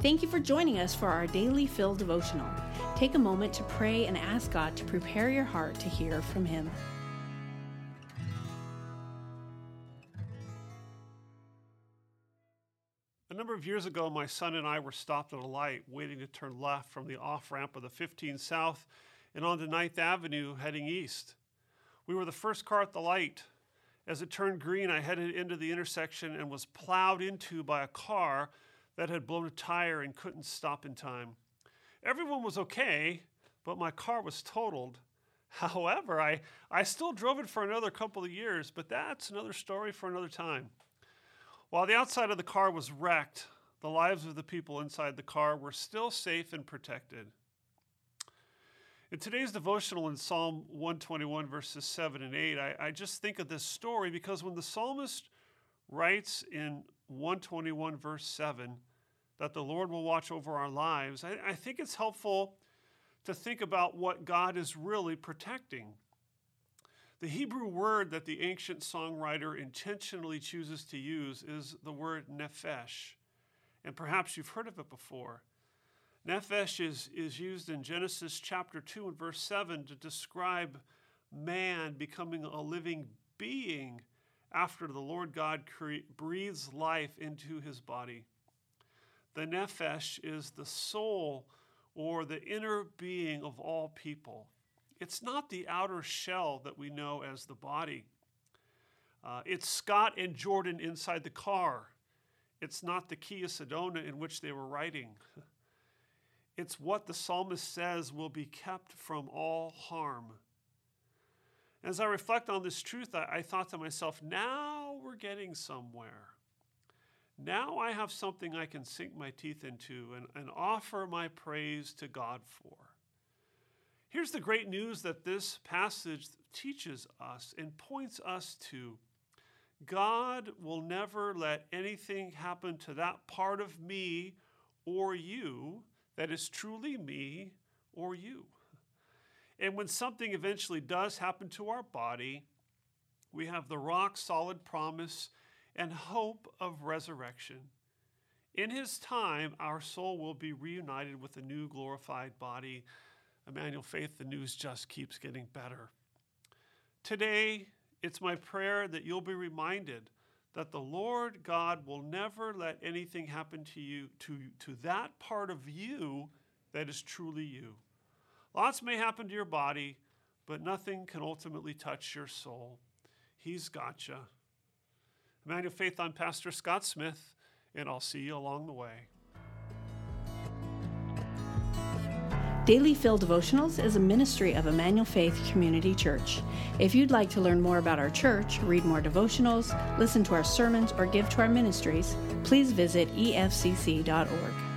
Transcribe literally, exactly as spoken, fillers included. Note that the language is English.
Thank you for joining us for our Daily Fill devotional. Take a moment to pray and ask God to prepare your heart to hear from Him. A number of years ago, my son and I were stopped at a light, waiting to turn left from the off-ramp of the fifteen South and onto ninth Avenue, heading east. We were the first car at the light. As it turned green, I headed into the intersection and was plowed into by a car that had blown a tire and couldn't stop in time. Everyone was okay, but my car was totaled. However, I, I still drove it for another couple of years, but that's another story for another time. While the outside of the car was wrecked, the lives of the people inside the car were still safe and protected. In today's devotional in Psalm one twenty-one, verses seven and eight, I, I just think of this story because when the psalmist writes in one twenty-one, verse seven, that the Lord will watch over our lives, I, I think it's helpful to think about what God is really protecting. The Hebrew word that the ancient songwriter intentionally chooses to use is the word nephesh, and perhaps you've heard of it before. Nephesh is, is used in Genesis chapter two and verse seven to describe man becoming a living being after the Lord God cre- breathes life into his body. The nephesh is the soul or the inner being of all people. It's not the outer shell that we know as the body. Uh, it's Scott and Jordan inside the car. It's not the Kia Sedona in which they were riding. It's what the psalmist says will be kept from all harm. As I reflect on this truth, I, I thought to myself, now we're getting somewhere. Now I have something I can sink my teeth into and, and offer my praise to God for. Here's the great news that this passage teaches us and points us to. God will never let anything happen to that part of me or you that is truly me or you. And when something eventually does happen to our body, we have the rock-solid promise and hope of resurrection. In His time, our soul will be reunited with a new glorified body. Emmanuel Faith, the news just keeps getting better. Today, it's my prayer that you'll be reminded that the Lord God will never let anything happen to you, to, to that part of you that is truly you. Lots may happen to your body, but nothing can ultimately touch your soul. He's got you. Emmanuel Faith, I'm Pastor Scott Smith, and I'll see you along the way. Daily Fill Devotionals is a ministry of Emmanuel Faith Community Church. If you'd like to learn more about our church, read more devotionals, listen to our sermons, or give to our ministries, please visit e f c c dot org.